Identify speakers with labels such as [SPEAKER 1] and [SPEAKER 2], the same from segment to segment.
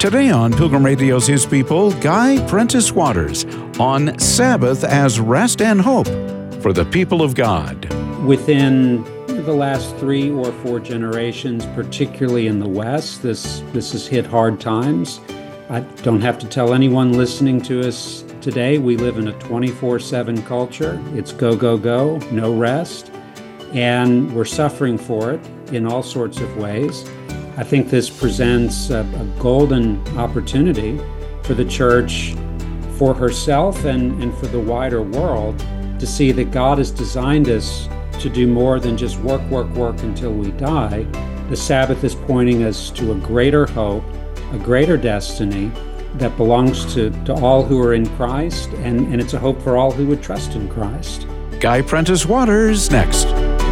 [SPEAKER 1] Today on Pilgrim Radio's His People, Guy Prentice Waters on Sabbath as Rest and Hope for the People of God.
[SPEAKER 2] Within the last 3 or 4 generations, particularly in the West, this has hit hard times. I don't have to tell anyone listening to us today, we live in a 24/7 culture. It's go, go, go, no rest, and we're suffering for it in all sorts of ways. I think this presents a golden opportunity for the church, for herself and for the wider world, to see that God has designed us to do more than just work, work, work until we die. The Sabbath is pointing us to a greater hope, a greater destiny that belongs to all who are in Christ, and it's a hope for all who would trust in Christ.
[SPEAKER 1] Guy Prentice Waters next.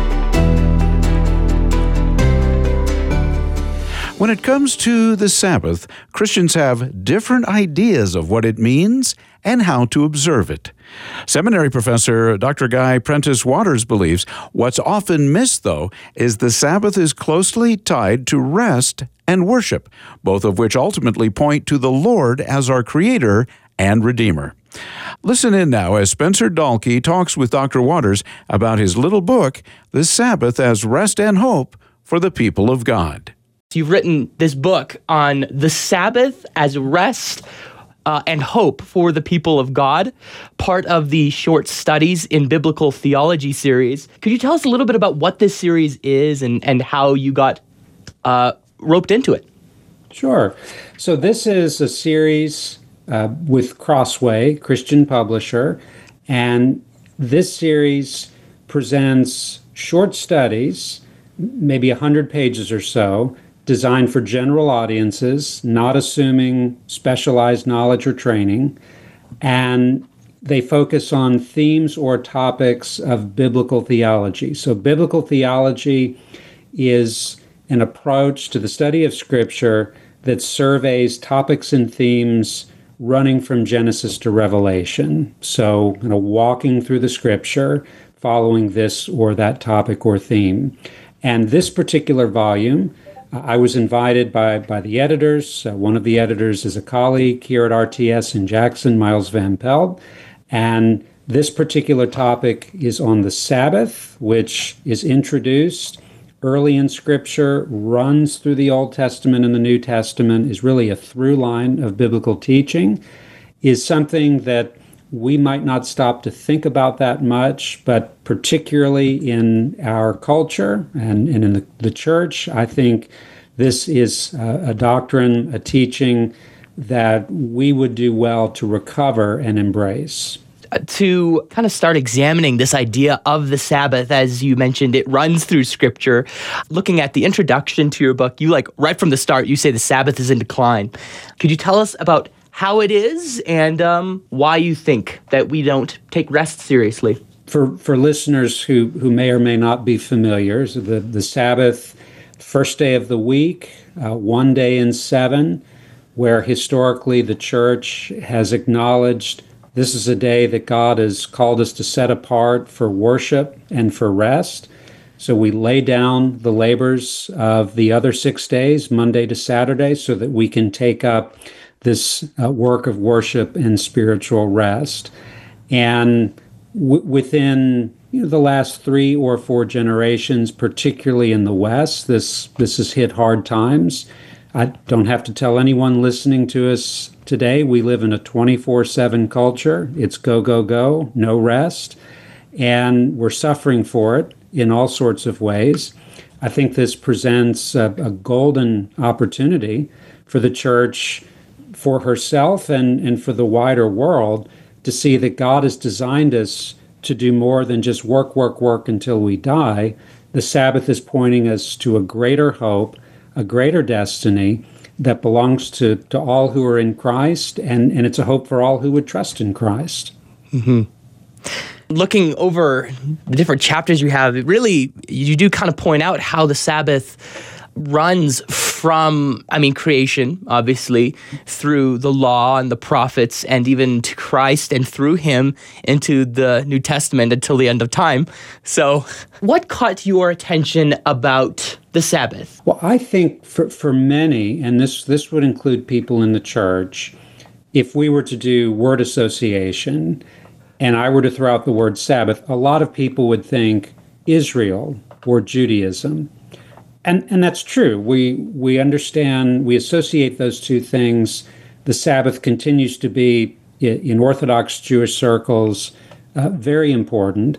[SPEAKER 1] When it comes to the Sabbath, Christians have different ideas of what it means and how to observe it. Seminary professor Dr. Guy Prentice Waters believes what's often missed, though, is the Sabbath is closely tied to rest and worship, both of which ultimately point to the Lord as our Creator and Redeemer. Listen in now as Spencer Dahlke talks with Dr. Waters about his little book, The Sabbath as Rest and Hope for the People of God.
[SPEAKER 3] You've written this book on the Sabbath as rest and hope for the people of God, part of the Short Studies in Biblical Theology series. Could you tell us a little bit about what this series is and how you got roped into it?
[SPEAKER 2] Sure. So this is a series with Crossway, Christian publisher, and this series presents short studies, maybe 100 pages or so, designed for general audiences, not assuming specialized knowledge or training, and they focus on themes or topics of biblical theology. So biblical theology is an approach to the study of Scripture that surveys topics and themes running from Genesis to Revelation. So, walking through the Scripture, following this or that topic or theme. And this particular volume, I was invited by the editors. One of the editors is a colleague here at RTS in Jackson, Miles Van Pelt. And this particular topic is on the Sabbath, which is introduced early in Scripture, runs through the Old Testament and the New Testament, is really a through line of biblical teaching, is something that we might not stop to think about that much, but particularly in our culture and in the church, I think this is a doctrine, a teaching that we would do well to recover and embrace.
[SPEAKER 3] To kind of start examining this idea of the Sabbath, as you mentioned, it runs through Scripture. Looking at the introduction to your book, you right from the start, you say the Sabbath is in decline. Could you tell us about how it is and why you think that we don't take rest seriously?
[SPEAKER 2] For listeners who may or may not be familiar, so the Sabbath, first day of the week, 1 day in 7, where historically the church has acknowledged this is a day that God has called us to set apart for worship and for rest. So we lay down the labors of the other 6 days, Monday to Saturday, so that we can take up this work of worship and spiritual rest. And within the last 3 or 4 generations, particularly in the West, this has hit hard times. I don't have to tell anyone listening to us today, we live in a 24/7 culture. It's go, go, go, no rest, and we're suffering for it in all sorts of ways. I think this presents a golden opportunity for the church, for herself and for the wider world, to see that God has designed us to do more than just work, work, work until we die. The Sabbath is pointing us to a greater hope, a greater destiny that belongs to all who are in Christ, and it's a hope for all who would trust in Christ.
[SPEAKER 3] Mm-hmm. Looking over the different chapters you have, you do kind of point out how the Sabbath runs from, creation, obviously, through the law and the prophets, and even to Christ, and through him into the New Testament until the end of time. So what caught your attention about the Sabbath?
[SPEAKER 2] Well, I think for many, and this would include people in the church, if we were to do word association and I were to throw out the word Sabbath, a lot of people would think Israel or Judaism. And that's true. We understand, we associate those two things. The Sabbath continues to be, in Orthodox Jewish circles, very important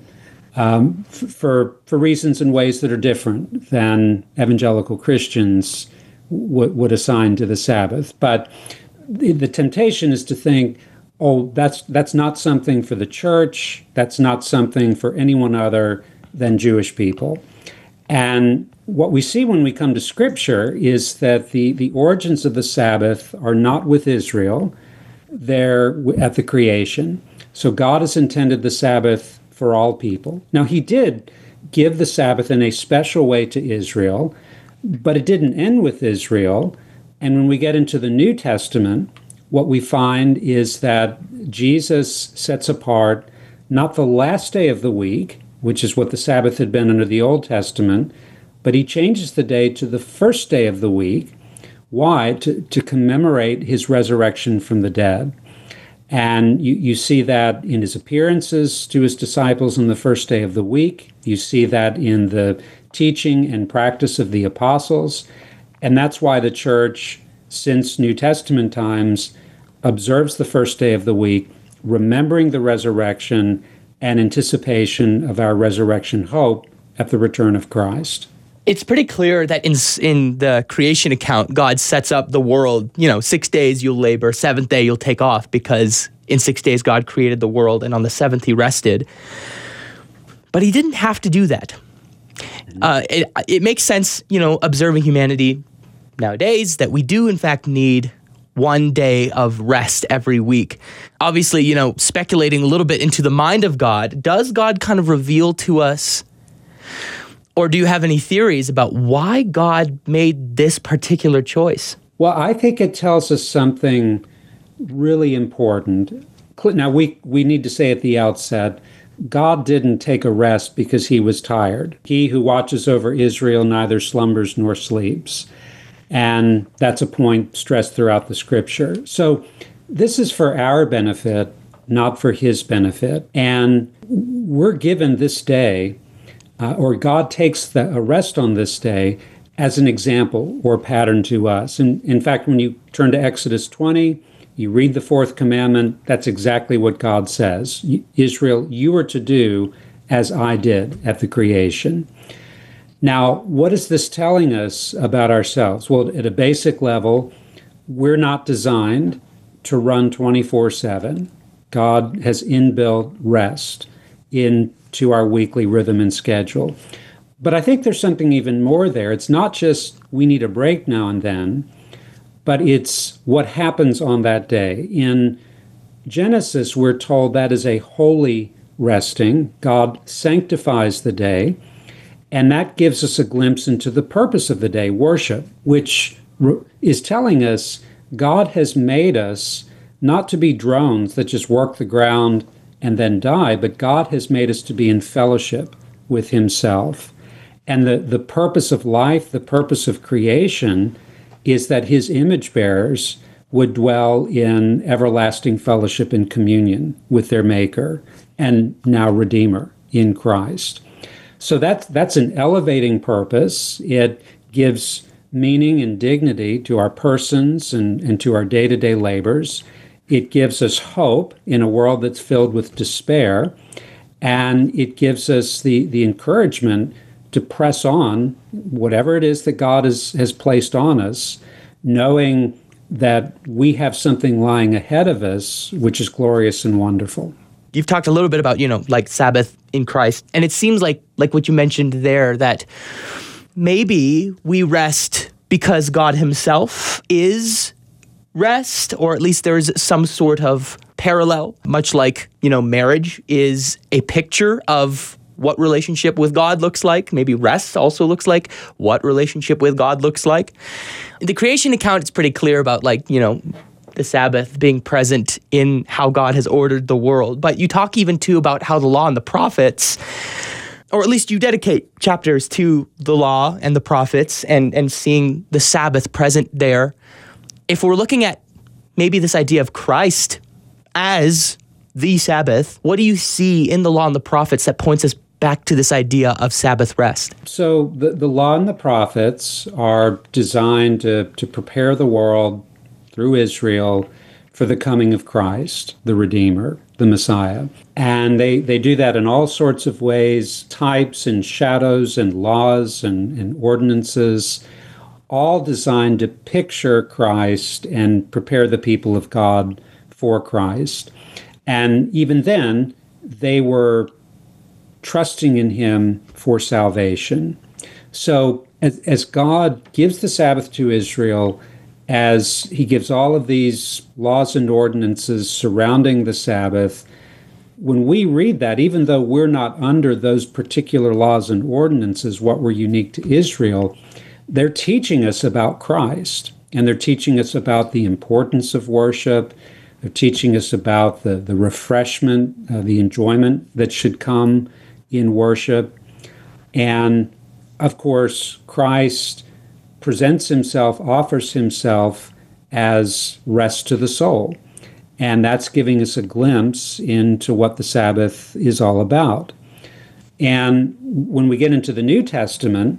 [SPEAKER 2] for reasons and ways that are different than evangelical Christians would assign to the Sabbath. But the temptation is to think, oh, that's not something for the church. That's not something for anyone other than Jewish people. And what we see when we come to Scripture is that the origins of the Sabbath are not with Israel. They're at the creation. So God has intended the Sabbath for all people. Now, he did give the Sabbath in a special way to Israel, but it didn't end with Israel. And when we get into the New Testament, what we find is that Jesus sets apart not the last day of the week, which is what the Sabbath had been under the Old Testament, but he changes the day to the first day of the week. Why? To commemorate his resurrection from the dead. And you see that in his appearances to his disciples on the first day of the week. You see that in the teaching and practice of the apostles. And that's why the church, since New Testament times, observes the first day of the week, remembering the resurrection and anticipation of our resurrection hope at the return of Christ.
[SPEAKER 3] It's pretty clear that in the creation account, God sets up the world, 6 days you'll labor, seventh day you'll take off, because in 6 days God created the world and on the seventh he rested. But he didn't have to do that. It makes sense, observing humanity nowadays, that we do in fact need 1 day of rest every week. Obviously, speculating a little bit into the mind of God, does God kind of reveal to us, or do you have any theories about why God made this particular choice?
[SPEAKER 2] Well, I think it tells us something really important. Now, we need to say at the outset, God didn't take a rest because he was tired. He who watches over Israel neither slumbers nor sleeps. And that's a point stressed throughout the Scripture. So this is for our benefit, not for his benefit. And we're given this day, or God takes a rest on this day as an example or pattern to us. And in fact, when you turn to Exodus 20, you read the fourth commandment, that's exactly what God says. Israel, you are to do as I did at the creation. Now, what is this telling us about ourselves? Well, at a basic level, we're not designed to run 24/7. God has inbuilt rest into our weekly rhythm and schedule. But I think there's something even more there. It's not just we need a break now and then, but it's what happens on that day. In Genesis, we're told that is a holy resting. God sanctifies the day, and that gives us a glimpse into the purpose of the day, worship, which is telling us God has made us not to be drones that just work the ground and then die, but God has made us to be in fellowship with himself. And the purpose of life, the purpose of creation, is that his image bearers would dwell in everlasting fellowship and communion with their Maker and now Redeemer in Christ. So that's an elevating purpose. It gives meaning and dignity to our persons and to our day-to-day labors. It gives us hope in a world that's filled with despair, and it gives us the encouragement to press on whatever it is that God has placed on us, knowing that we have something lying ahead of us, which is glorious and wonderful.
[SPEAKER 3] You've talked a little bit about, like Sabbath in Christ, and it seems like what you mentioned there, that maybe we rest because God himself is rest, or at least there's some sort of parallel, much like, marriage is a picture of what relationship with God looks like. Maybe rest also looks like what relationship with God looks like. In the creation account, it's pretty clear about the Sabbath being present in how God has ordered the world. But you talk even too about how the law and the prophets or at least you dedicate chapters to the law and the prophets and seeing the Sabbath present there. If we're looking at maybe this idea of Christ as the Sabbath, what do you see in the law and the prophets that points us back to this idea of Sabbath rest?
[SPEAKER 2] So the law and the prophets are designed to prepare the world through Israel for the coming of Christ, the Redeemer, the Messiah. And they do that in all sorts of ways, types and shadows and laws and ordinances, all designed to picture Christ and prepare the people of God for Christ. And even then, they were trusting in him for salvation. So as God gives the Sabbath to Israel, as he gives all of these laws and ordinances surrounding the Sabbath, when we read that, even though we're not under those particular laws and ordinances, what were unique to Israel, they're teaching us about Christ, and they're teaching us about the importance of worship. They're teaching us about the refreshment, the enjoyment that should come in worship. And of course, Christ presents himself, offers himself as rest to the soul. And that's giving us a glimpse into what the Sabbath is all about. And when we get into the New Testament,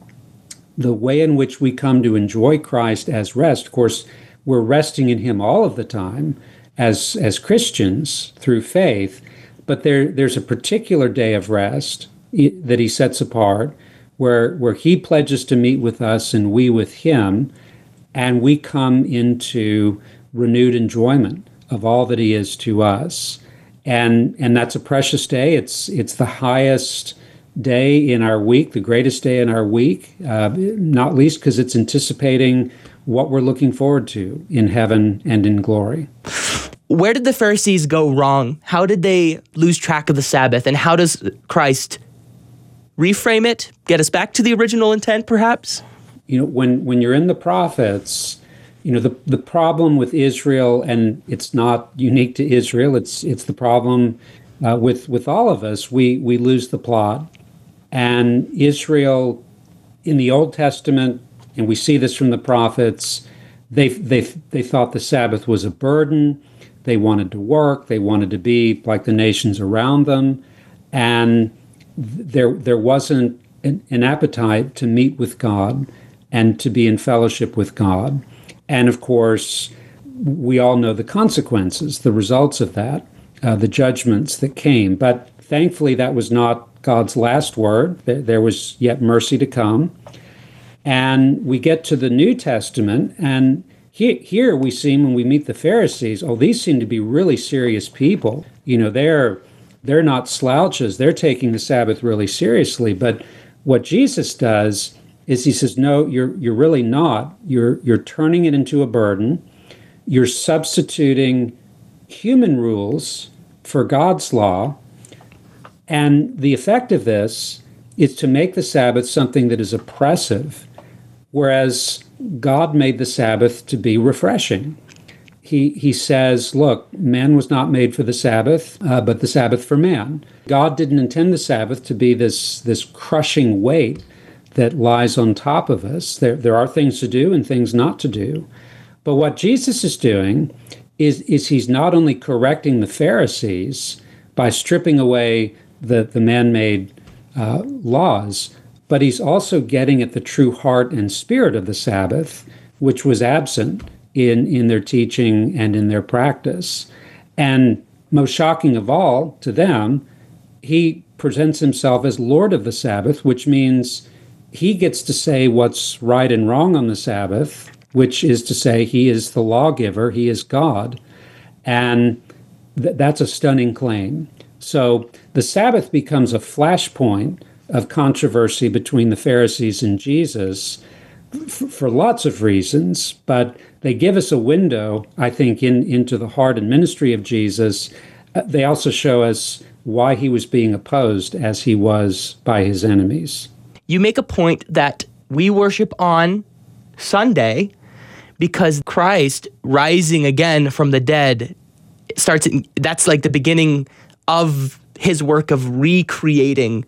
[SPEAKER 2] the way in which we come to enjoy Christ as rest, of course, we're resting in him all of the time as Christians through faith, but there's a particular day of rest that he sets apart where he pledges to meet with us and we with him, and we come into renewed enjoyment of all that he is to us. And that's a precious day. It's the highest day in our week, the greatest day in our week, not least because it's anticipating what we're looking forward to in heaven and in glory.
[SPEAKER 3] Where did the Pharisees go wrong? How did they lose track of the Sabbath? And how does Christ reframe it, get us back to the original intent, perhaps?
[SPEAKER 2] When you're in the prophets, the problem with Israel, and it's not unique to Israel, it's the problem with all of us, we lose the plot. And Israel, in the Old Testament, and we see this from the prophets, they thought the Sabbath was a burden. They wanted to work. They wanted to be like the nations around them. And there wasn't an appetite to meet with God and to be in fellowship with God. And of course, we all know the consequences, the results of that, the judgments that came. But thankfully, that was not God's last word. There was yet mercy to come. And we get to the New Testament, and here we see when we meet the Pharisees, these seem to be really serious people. They're not slouches. They're taking the Sabbath really seriously. But what Jesus does is he says, no, you're really not. You're turning it into a burden. You're substituting human rules for God's law. And the effect of this is to make the Sabbath something that is oppressive, whereas God made the Sabbath to be refreshing. He says, look, man was not made for the Sabbath, but the Sabbath for man. God didn't intend the Sabbath to be this crushing weight that lies on top of us. There are things to do and things not to do. But what Jesus is doing is he's not only correcting the Pharisees by stripping away the man-made laws, but he's also getting at the true heart and spirit of the Sabbath, which was absent in their teaching and in their practice. And most shocking of all to them, he presents himself as Lord of the Sabbath, which means he gets to say what's right and wrong on the Sabbath, which is to say he is the lawgiver, he is God. And that's a stunning claim. So the Sabbath becomes a flashpoint of controversy between the Pharisees and Jesus for lots of reasons, but they give us a window, I think, into the heart and ministry of Jesus. They also show us why he was being opposed as he was by his enemies.
[SPEAKER 3] You make a point that we worship on Sunday because Christ rising again from the dead that's like the beginning of his work of recreating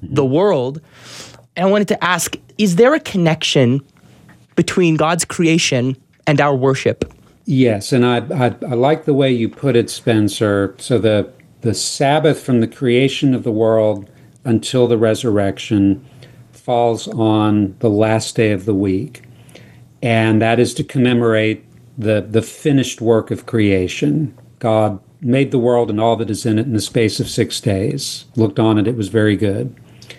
[SPEAKER 3] the world. And I wanted to ask, is there a connection between God's creation and our worship?
[SPEAKER 2] Yes, and I like the way you put it, Spencer. So the Sabbath from the creation of the world until the resurrection falls on the last day of the week. And that is to commemorate the finished work of creation. God made the world and all that is in it in the space of 6 days. Looked on it, it was very good.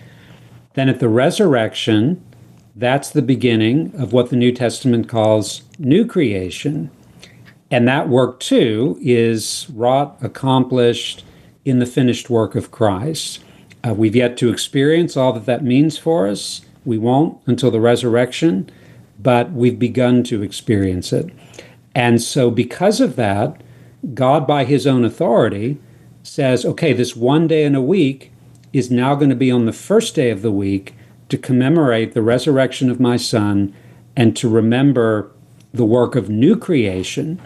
[SPEAKER 2] Then at the resurrection, that's the beginning of what the New Testament calls new creation. And that work, too, is wrought, accomplished in the finished work of Christ. We've yet to experience all that that means for us. We won't until the resurrection, but we've begun to experience it. And so because of that, God, by his own authority, says, okay, this one day in a week is now going to be on the first day of the week to commemorate the resurrection of my Son and to remember the work of new creation.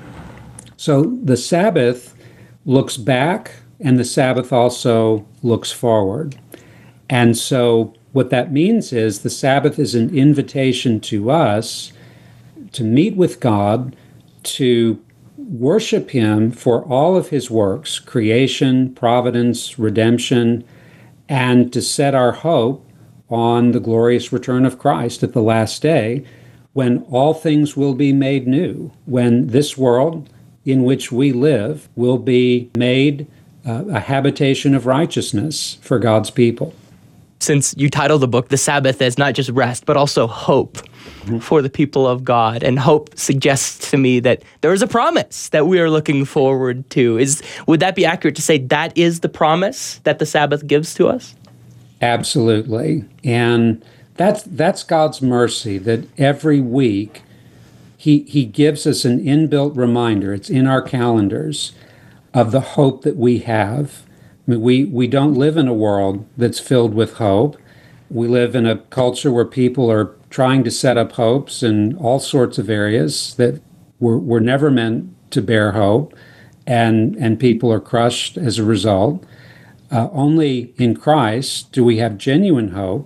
[SPEAKER 2] So the Sabbath looks back, and the Sabbath also looks forward. And so what that means is the Sabbath is an invitation to us to meet with God, to worship him for all of his works, creation, providence, redemption, and to set our hope on the glorious return of Christ at the last day, when all things will be made new, when this world in which we live will be made a habitation of righteousness for God's people.
[SPEAKER 3] Since you title the book The Sabbath as not just rest, but also hope for the people of God, and hope suggests to me that there is a promise that we are looking forward to. Would that be accurate to say that is the promise that the Sabbath gives to us?
[SPEAKER 2] Absolutely. And that's God's mercy, that every week he gives us an inbuilt reminder. It's in our calendars of the hope that we have. I mean, we don't live in a world that's filled with hope. We live in a culture where people are trying to set up hopes in all sorts of areas that were never meant to bear hope, and people are crushed as a result. Only in Christ do we have genuine hope.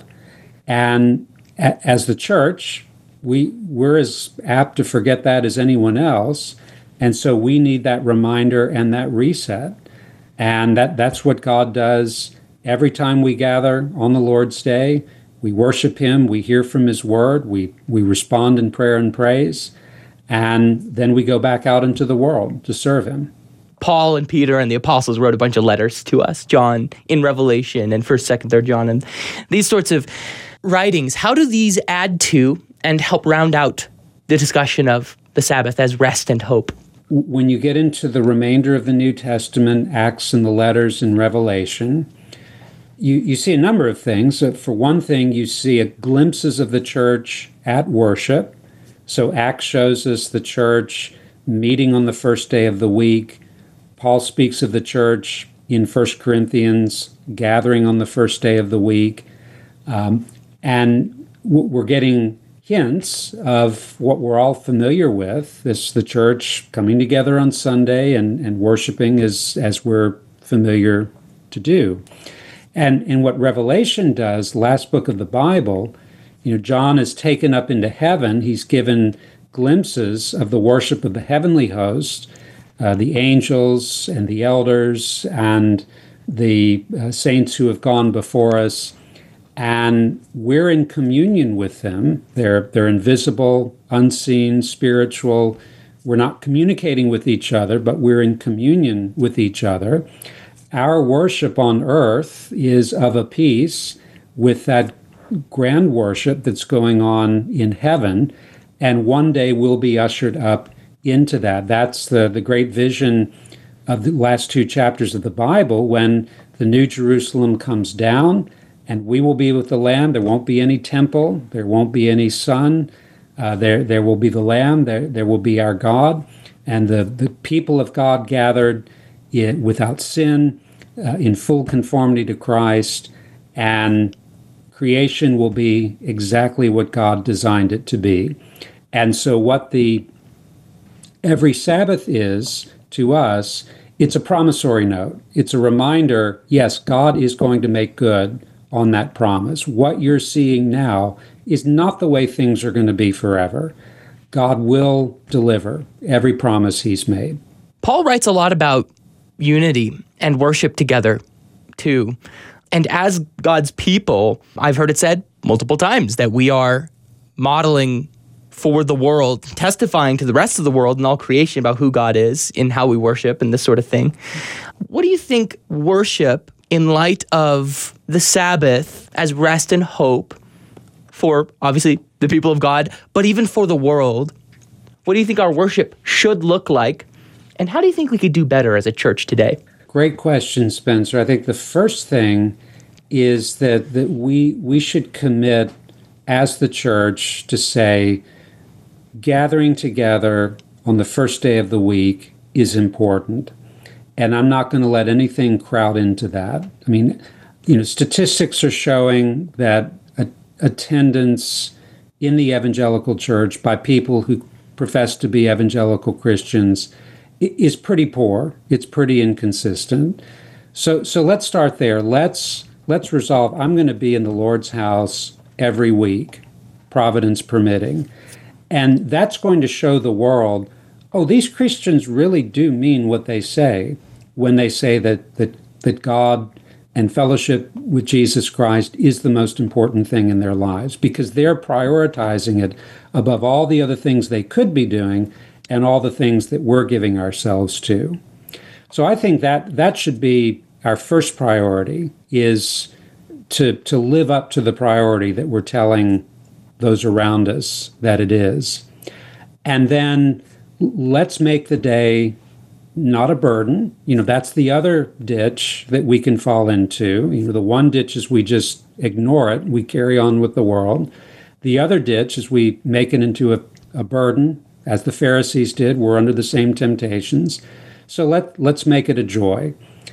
[SPEAKER 2] And as the church, we're as apt to forget that as anyone else. And so we need that reminder and that reset. And that's what God does every time we gather on the Lord's Day. We worship him, we hear from his word, we respond in prayer and praise, and then we go back out into the world to serve him.
[SPEAKER 3] Paul and Peter and the apostles wrote a bunch of letters to us, John in Revelation and 1st, 2nd, 3rd John, and these sorts of writings. How do these add to and help round out the discussion of the Sabbath as rest and hope?
[SPEAKER 2] When you get into the remainder of the New Testament, Acts and the letters in Revelation, you see a number of things. For one thing, you see glimpses of the church at worship. So Acts shows us the church meeting on the first day of the week. Paul speaks of the church in 1 Corinthians gathering on the first day of the week. And we're getting hints of what we're all familiar with, the church coming together on Sunday and worshiping as we're familiar to do. And what Revelation does, last book of the Bible, John is taken up into heaven. He's given glimpses of the worship of the heavenly host, the angels and the elders and the saints who have gone before us. And we're in communion with them. They're invisible, unseen, spiritual. We're not communicating with each other, but we're in communion with each other. Our worship on earth is of a piece with that grand worship that's going on in heaven, and one day we'll be ushered up into that. That's the great vision of the last two chapters of the Bible, when the New Jerusalem comes down, and we will be with the Lamb. There won't be any temple. There won't be any sun. There will be the Lamb. There will be our God. And the people of God gathered without sin, in full conformity to Christ. And creation will be exactly what God designed it to be. And so what every Sabbath is to us, it's a promissory note. It's a reminder, yes, God is going to make good on that promise. What you're seeing now is not the way things are going to be forever. God will deliver every promise he's made.
[SPEAKER 3] Paul writes a lot about unity and worship together, too. And as God's people, I've heard it said multiple times that we are modeling for the world, testifying to the rest of the world and all creation about who God is in how we worship and this sort of thing. What do you think worship, in light of the Sabbath as rest and hope for, obviously, the people of God, but even for the world, what do you think our worship should look like? And how do you think we could do better as a church today?
[SPEAKER 2] Great question, Spencer. I think the first thing is that we should commit as the church to say, gathering together on the first day of the week is important. And I'm not going to let anything crowd into that. I mean, statistics are showing that attendance in the evangelical church by people who profess to be evangelical Christians is pretty poor. It's pretty inconsistent. So let's start there. Let's resolve, I'm going to be in the Lord's house every week, providence permitting. And that's going to show the world, these Christians really do mean what they say when they say that God and fellowship with Jesus Christ is the most important thing in their lives, because they're prioritizing it above all the other things they could be doing and all the things that we're giving ourselves to. So I think that should be our first priority, is to live up to the priority that we're telling those around us that it is. And then let's make the day not a burden. That's the other ditch that we can fall into. The one ditch is we just ignore it. We carry on with the world. The other ditch is we make it into a burden, as the Pharisees did. We're under the same temptations. So let's make it a joy.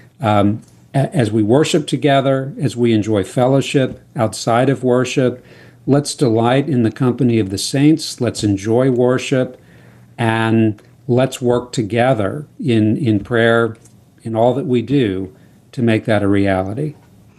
[SPEAKER 2] As we worship together, as we enjoy fellowship outside of worship, let's delight in the company of the saints. Let's enjoy worship, and let's work together in prayer, in all that we do, to make that a reality.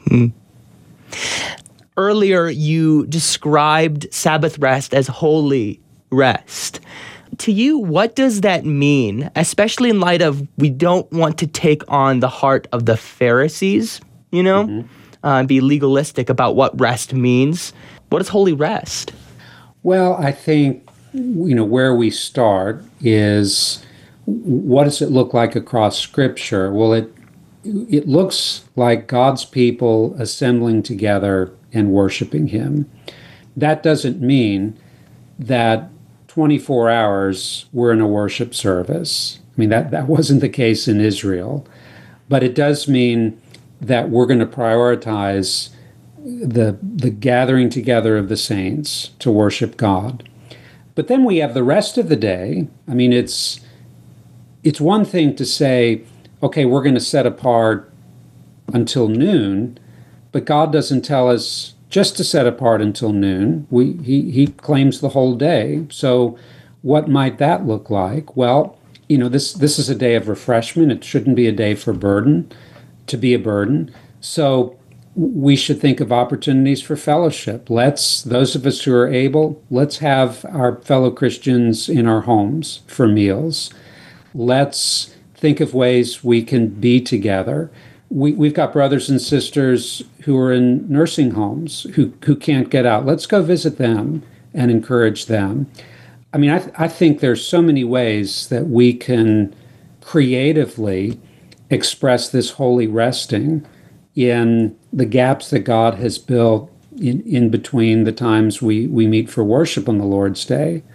[SPEAKER 3] Earlier, you described Sabbath rest as holy rest. To you, what does that mean, especially in light of we don't want to take on the heart of the Pharisees, be legalistic about what rest means? What is holy rest?
[SPEAKER 2] Well, I think, where we start is, what does it look like across Scripture? Well, it looks like God's people assembling together and worshiping Him. That doesn't mean that 24 hours we're in a worship service. I mean, that wasn't the case in Israel. But it does mean that we're going to prioritize the gathering together of the saints to worship God. But then we have the rest of the day. I mean, it's one thing to say, okay, we're going to set apart until noon, but God doesn't tell us just to set apart until noon. He claims the whole day. So what might that look like? Well, this is a day of refreshment. It shouldn't be a day for burden, to be a burden. So we should think of opportunities for fellowship. Those of us who are able, let's have our fellow Christians in our homes for meals. Let's think of ways we can be together. We've got brothers and sisters who are in nursing homes who can't get out. Let's go visit them and encourage them. I mean, I think there's so many ways that we can creatively express this holy resting in the gaps that God has built in between the times we meet for worship on the Lord's Day.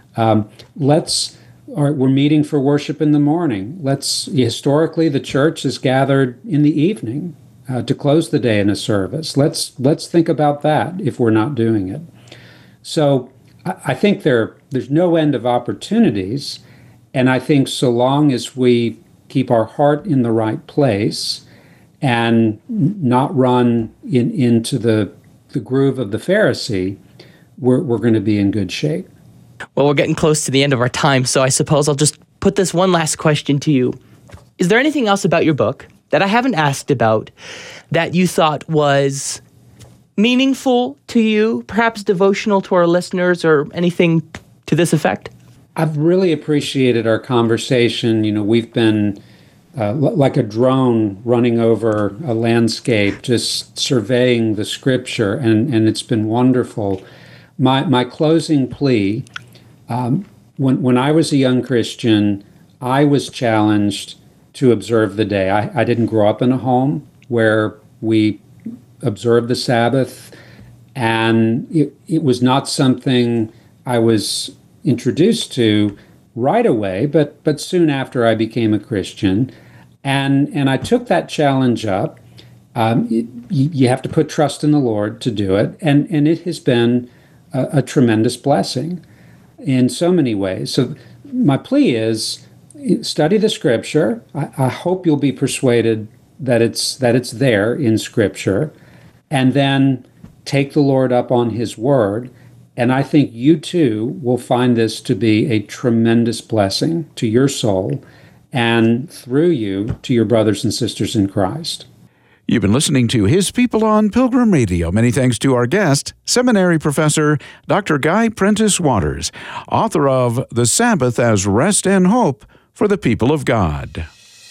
[SPEAKER 2] We're meeting for worship in the morning. Historically, the church is gathered in the evening to close the day in a service. Let's think about that if we're not doing it. So I think there's no end of opportunities, and I think so long as we keep our heart in the right place and not run into the groove of the Pharisee, we're going to be in good shape.
[SPEAKER 3] Well, we're getting close to the end of our time, so I suppose I'll just put this one last question to you. Is there anything else about your book that I haven't asked about that you thought was meaningful to you, perhaps devotional to our listeners, or anything to this effect?
[SPEAKER 2] I've really appreciated our conversation. We've been like a drone running over a landscape, just surveying the scripture, and it's been wonderful. My closing plea, when I was a young Christian, I was challenged to observe the day. I didn't grow up in a home where we observed the Sabbath, and it was not something I was introduced to right away, but soon after I became a Christian. And I took that challenge up. You have to put trust in the Lord to do it. And it has been a tremendous blessing in so many ways. So my plea is study the Scripture. I hope you'll be persuaded that it's there in Scripture. And then take the Lord up on His word. And I think you too will find this to be a tremendous blessing to your soul, and through you to your brothers and sisters in Christ.
[SPEAKER 1] You've been listening to His People on Pilgrim Radio. Many thanks to our guest, seminary professor Dr. Guy Prentice Waters, author of The Sabbath as Rest and Hope for the People of God.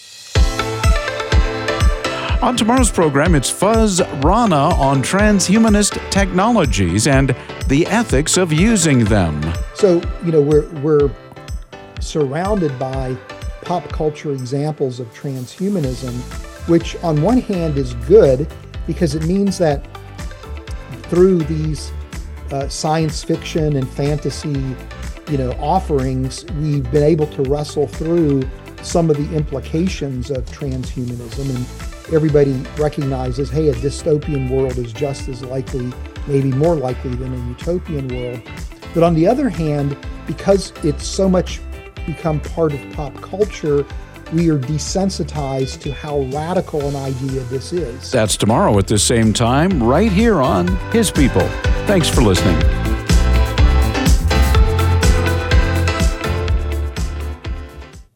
[SPEAKER 1] On tomorrow's program, it's Fuz Rana on transhumanist technologies and the ethics of using them.
[SPEAKER 4] So, we're surrounded by pop culture examples of transhumanism, which on one hand is good because it means that through these science fiction and fantasy, offerings, we've been able to wrestle through some of the implications of transhumanism, and everybody recognizes, hey, a dystopian world is just as likely, maybe more likely than a utopian world. But on the other hand, because it's so much become part of pop culture, we are desensitized to how radical an idea this is.
[SPEAKER 1] That's tomorrow at the same time, right here on His People. Thanks for listening.